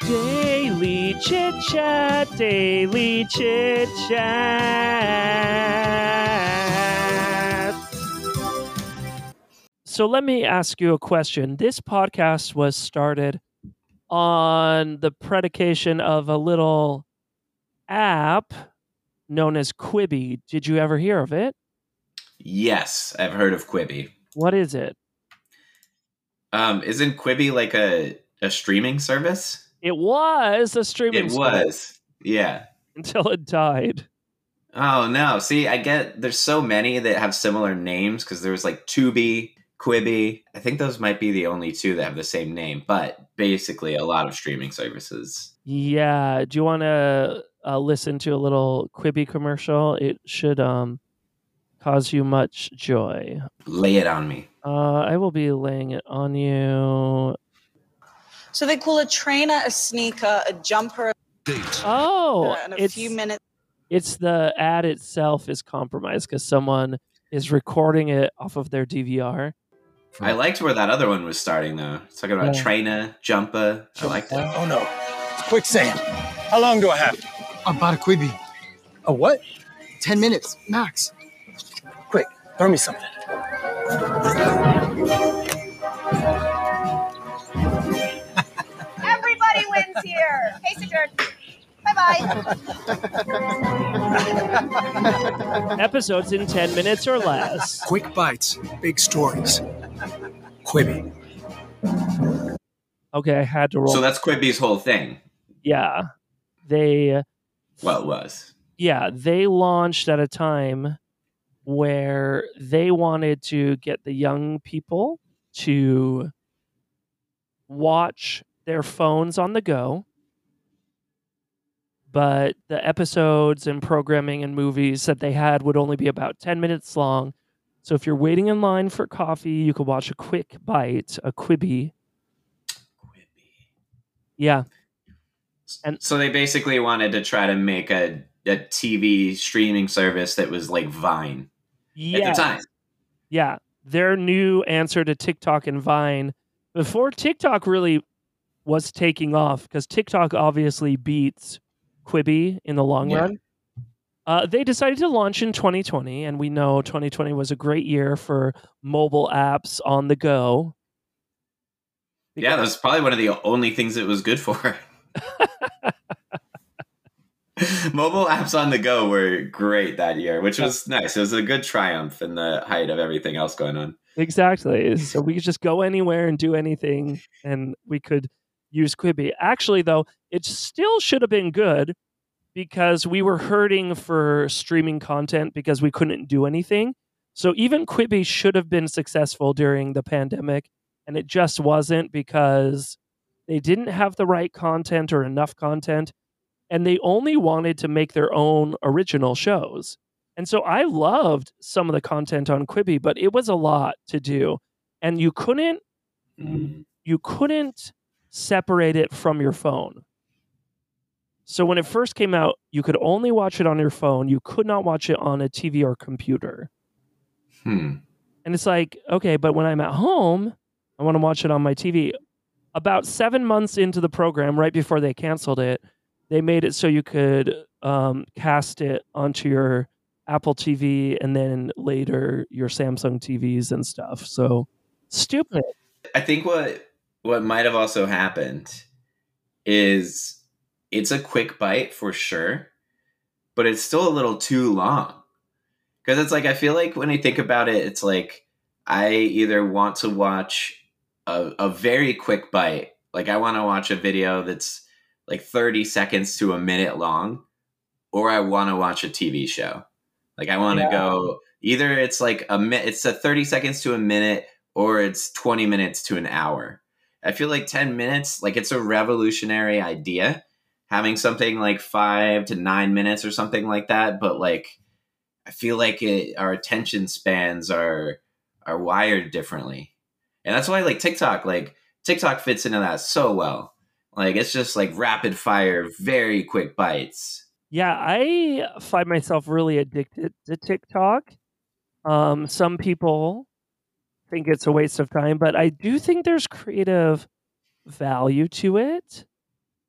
Daily Chit Chat, Daily Chit Chat. So let me ask you a question. This podcast was started on the predication of a little app known as Quibi. Did you ever hear of it? Yes, I've heard of Quibi. What is it? Isn't Quibi like a streaming service? It was a streaming service. It was, yeah. Until it died. Oh, no. See, there's so many that have similar names because there was like Tubi, Quibi. I think those might be the only two that have the same name, but basically a lot of streaming services. Yeah. Do you want to listen to a little Quibi commercial? It should cause you much joy. Lay it on me. I will be laying it on you. So they call a trainer, a sneaker, a jumper. Oh, in a few minutes. It's the ad itself is compromised because someone is recording it off of their DVR. I liked where that other one was starting, though. It's talking about trainer, jumper. I liked it. Oh, no. It's quicksand. How long do I have? About a Quibi. A what? 10 minutes, max. Quick, throw me something. Everybody wins here. Case adjourned. Bye-bye. Episodes in 10 minutes or less. Quick bites, big stories. Quibi. Okay, I had to roll. So that's Quibi's whole thing. Yeah. Well, it was. Yeah, they launched at a time where they wanted to get the young people to watch their phones on the go. But the episodes and programming and movies that they had would only be about 10 minutes long. So if you're waiting in line for coffee, you could watch a quick bite, a Quibi. Yeah. And so they basically wanted to try to make a TV streaming service that was like Vine at the time. Yeah. Their new answer to TikTok and Vine before TikTok really was taking off, because TikTok obviously beats Quibi in the long run. They decided to launch in 2020, and we know 2020 was a great year for mobile apps on the go. Yeah, that was probably one of the only things it was good for. Mobile apps on the go were great that year, which was nice. It was a good triumph in the height of everything else going on. Exactly. So we could just go anywhere and do anything, and we could use Quibi. Actually, though, it still should have been good because we were hurting for streaming content because we couldn't do anything. So even Quibi should have been successful during the pandemic, and it just wasn't because they didn't have the right content or enough content, and they only wanted to make their own original shows. And so I loved some of the content on Quibi, but it was a lot to do, and you couldn't separate it from your phone. So when it first came out, you could only watch it on your phone. You could not watch it on a TV or computer. And it's like, okay, but when I'm at home, I want to watch it on my TV. About 7 months into the program, right before they canceled it, they made it so you could cast it onto your Apple TV and then later your Samsung TVs and stuff. So stupid. I think what might have also happened is it's a quick bite for sure, but it's still a little too long. Because it's like, I feel like when I think about it, it's like I either want to watch a very quick bite, like I want to watch a video that's like 30 seconds to a minute long, or I want to watch a TV show. Like I want to go, either it's like it's a 30 seconds to a minute, or it's 20 minutes to an hour. I feel like 10 minutes, like it's a revolutionary idea, having something like 5 to 9 minutes or something like that. But like, I feel like our attention spans are wired differently. And that's why like TikTok fits into that so well. Like it's just like rapid fire, very quick bites. Yeah, I find myself really addicted to TikTok. Some people think it's a waste of time, but I do think there's creative value to it.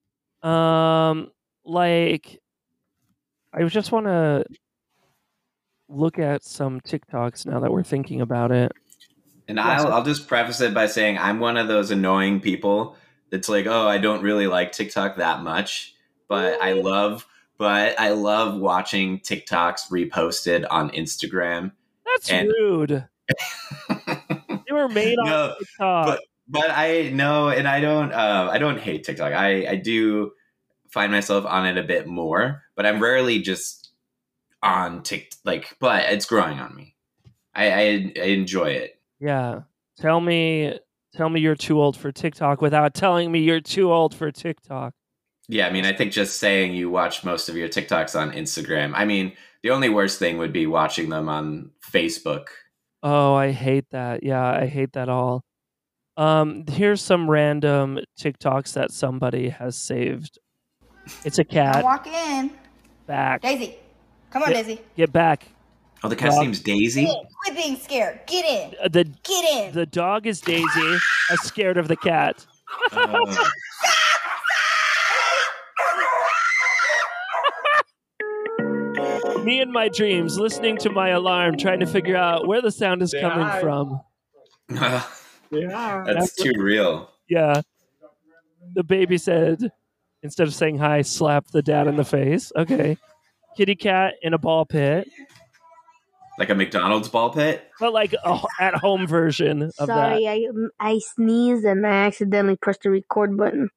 Like I just want to look at some TikToks now that we're thinking about it. And I'll just preface it by saying I'm one of those annoying people that's like, oh, I don't really like TikTok that much, but I love watching TikToks reposted on Instagram. That's rude. They were made on TikTok. But I know, and I don't hate TikTok. I do find myself on it a bit more, but I'm rarely just on TikTok. But it's growing on me. I enjoy it. Yeah. Tell me you're too old for TikTok without telling me you're too old for TikTok. Yeah, I mean, I think just saying you watch most of your TikToks on Instagram. I mean, the only worst thing would be watching them on Facebook. Oh, I hate that. Yeah, I hate that all. Here's some random TikToks that somebody has saved. It's a cat. Walk in. Back. Daisy. Come on, Daisy. Get back. Oh, the cat's name's Daisy? Quit being scared. Get in. Get in. The dog is Daisy. I'm scared of the cat. Me in my dreams, listening to my alarm, trying to figure out where the sound is coming from. That's too real. Yeah. The baby said, instead of saying hi, slap the dad in the face. Okay. Kitty cat in a ball pit. Like a McDonald's ball pit? But like a at-home version of that. Sorry, I sneezed and I accidentally pressed the record button.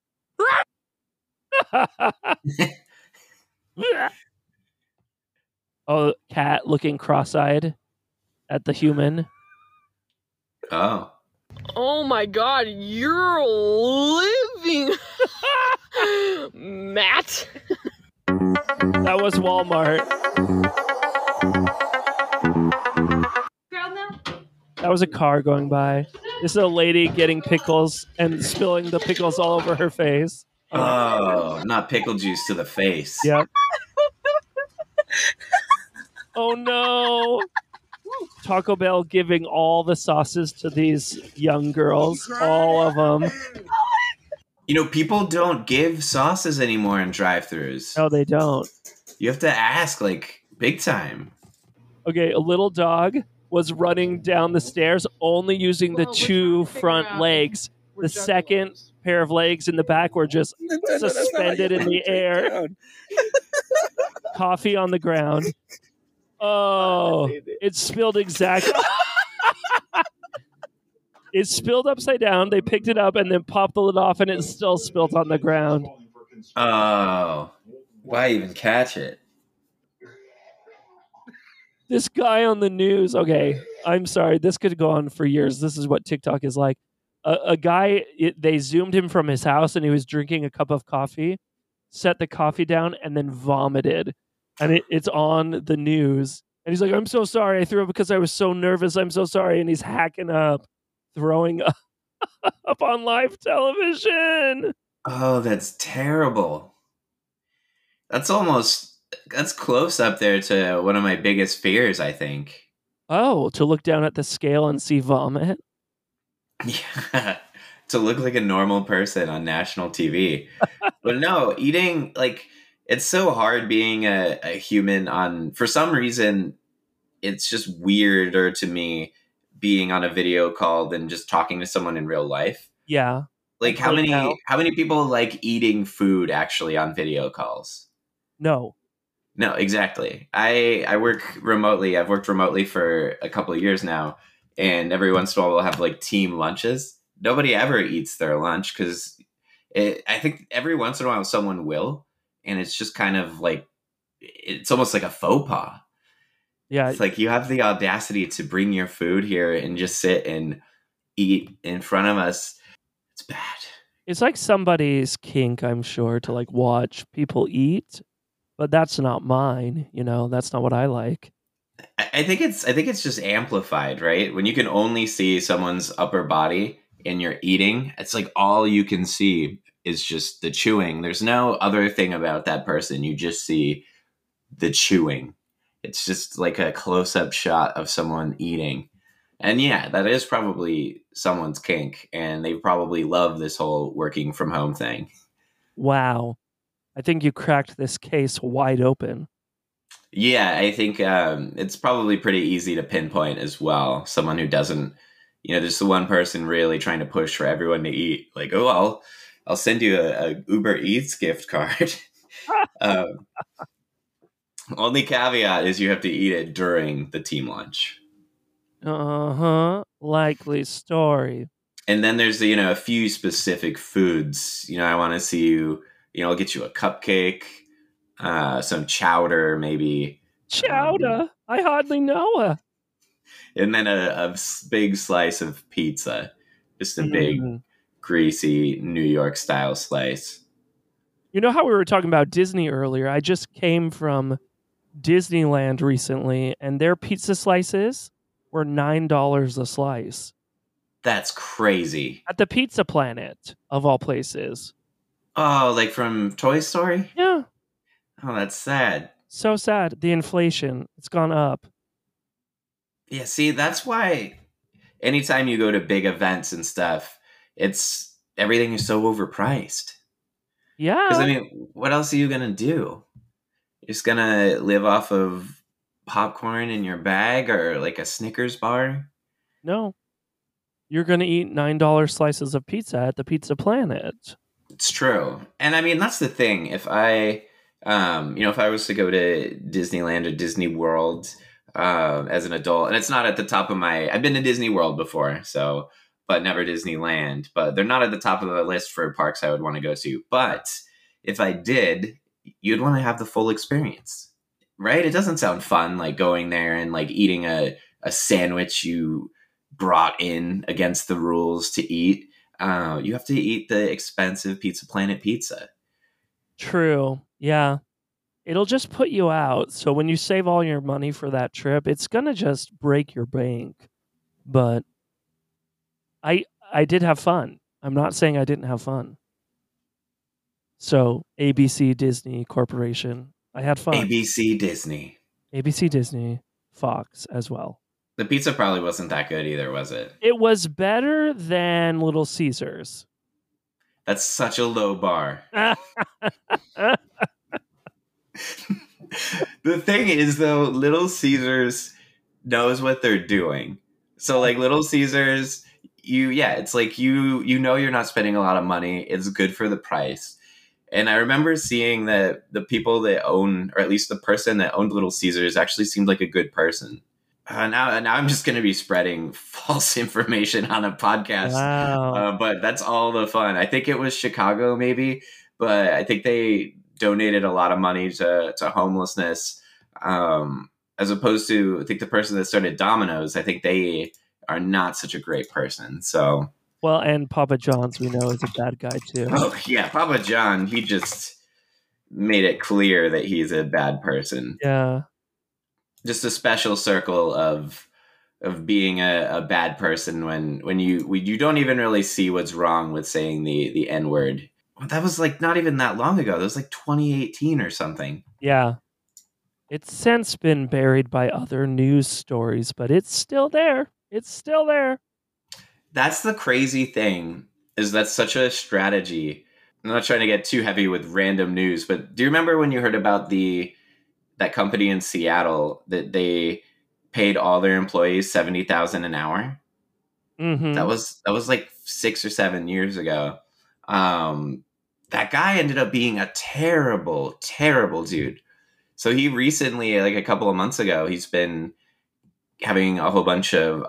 Oh, cat looking cross-eyed at the human. Oh. Oh my god, you're living, Matt. That was Walmart. That was a car going by. This is a lady getting pickles and spilling the pickles all over her face. Oh, not pickle juice to the face. Yep. Oh no. Taco Bell giving all the sauces to these young girls. All of them. You know, people don't give sauces anymore in drive-thrus. No, they don't. You have to ask, like, big time. Okay, a little dog was running down the stairs only using the two front legs. The second pair of legs in the back were just suspended in the air. Coffee on the ground. Oh, it spilled exactly. It spilled upside down. They picked it up and then popped the lid off, and it still spilled on the ground. Oh, why even catch it? This guy on the news. Okay, I'm sorry. This could go on for years. This is what TikTok is like. A guy, they zoomed him from his house, and he was drinking a cup of coffee, set the coffee down, and then vomited. And it's on the news. And he's like, I'm so sorry. I threw up because I was so nervous. I'm so sorry. And he's hacking up, throwing up on live television. Oh, that's terrible. That's close up there to one of my biggest fears, I think. Oh, to look down at the scale and see vomit? Yeah, to look like a normal person on national TV. But no, eating, like, it's so hard being a human on, for some reason, it's just weirder to me being on a video call than just talking to someone in real life. Yeah. Like, how many people like eating food actually on video calls? No, exactly. I work remotely. I've worked remotely for a couple of years now, and every once in a while we'll have like team lunches. Nobody ever eats their lunch because I think every once in a while someone will, and it's just kind of like, it's almost like a faux pas. Yeah. It's like you have the audacity to bring your food here and just sit and eat in front of us. It's bad. It's like somebody's kink, I'm sure, to like watch people eat, but that's not mine. You know, that's not what I like. I think it's just amplified, right? When you can only see someone's upper body and you're eating, it's like all you can see is just the chewing. There's no other thing about that person. You just see the chewing. It's just like a close-up shot of someone eating. And yeah, that is probably someone's kink, and they probably love this whole working from home thing. Wow. I think you cracked this case wide open. Yeah, I think it's probably pretty easy to pinpoint as well. Someone who doesn't, there's the one person really trying to push for everyone to eat. Like, oh, I'll send you a Uber Eats gift card. Only caveat is you have to eat it during the team lunch. Likely story. And then there's a few specific foods. I want to see you. I'll get you a cupcake, some chowder, maybe. Chowder? I hardly know her. And then a big slice of pizza, just a big, greasy New York style slice. You know how we were talking about Disney earlier? I just came from Disneyland recently, and their pizza slices were $9 a slice. That's crazy. At the Pizza Planet, of all places. Oh, like from Toy Story? Yeah. Oh, that's sad. So sad. The inflation, it's gone up. Yeah, see, that's why anytime you go to big events and stuff, everything is so overpriced. Yeah. Because, what else are you going to do? You're just going to live off of popcorn in your bag or like a Snickers bar? No. You're going to eat $9 slices of pizza at the Pizza Planet. It's true. And that's the thing. If I was to go to Disneyland or Disney World as an adult, and it's not at the top of I've been to Disney World before, but never Disneyland, but they're not at the top of the list for parks I would want to go to. But if I did, you'd want to have the full experience, right? It doesn't sound fun, like going there and like eating a sandwich you brought in against the rules to eat. You have to eat the expensive Pizza Planet pizza. True. Yeah. It'll just put you out. So when you save all your money for that trip, it's going to just break your bank. But I did have fun. I'm not saying I didn't have fun. So ABC Disney Corporation, I had fun. ABC Disney, Fox as well. The pizza probably wasn't that good either, was it? It was better than Little Caesars. That's such a low bar. The thing is, though, Little Caesars knows what they're doing. So, like, Little Caesars, it's like you know you're not spending a lot of money. It's good for the price. And I remember seeing that the people that own, or at least the person that owned Little Caesars, actually seemed like a good person. Now I'm just going to be spreading false information on a podcast. Wow. But that's all the fun. I think it was Chicago, maybe, but I think they donated a lot of money to homelessness, as opposed to, I think the person that started Domino's, I think they are not such a great person. So, well, and Papa John's, we know, is a bad guy too. Oh yeah, Papa John, he just made it clear that he's a bad person. Yeah. Just a special circle of being a bad person when you don't even really see what's wrong with saying the N-word. That was like not even that long ago. That was like 2018 or something. Yeah. It's since been buried by other news stories, but it's still there. It's still there. That's the crazy thing, is that's such a strategy. I'm not trying to get too heavy with random news, but do you remember when you heard about that company in Seattle that they paid all their employees $70,000 an hour? Mm-hmm. That was like 6 or 7 years ago. That guy ended up being a terrible, terrible dude. So he recently, like a couple of months ago, he's been having a whole bunch of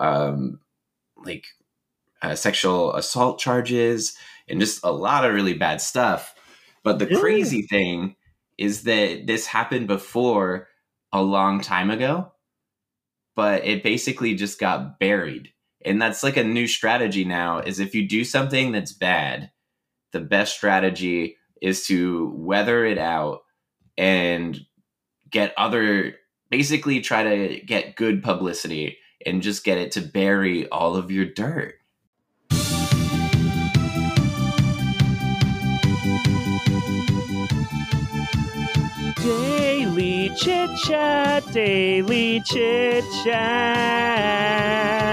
sexual assault charges and just a lot of really bad stuff. But the crazy thing is that this happened before a long time ago, but it basically just got buried. And that's like a new strategy now, is if you do something that's bad, the best strategy is to weather it out and basically try to get good publicity and just get it to bury all of your dirt. Daily Chit Chat, Daily Chit Chat.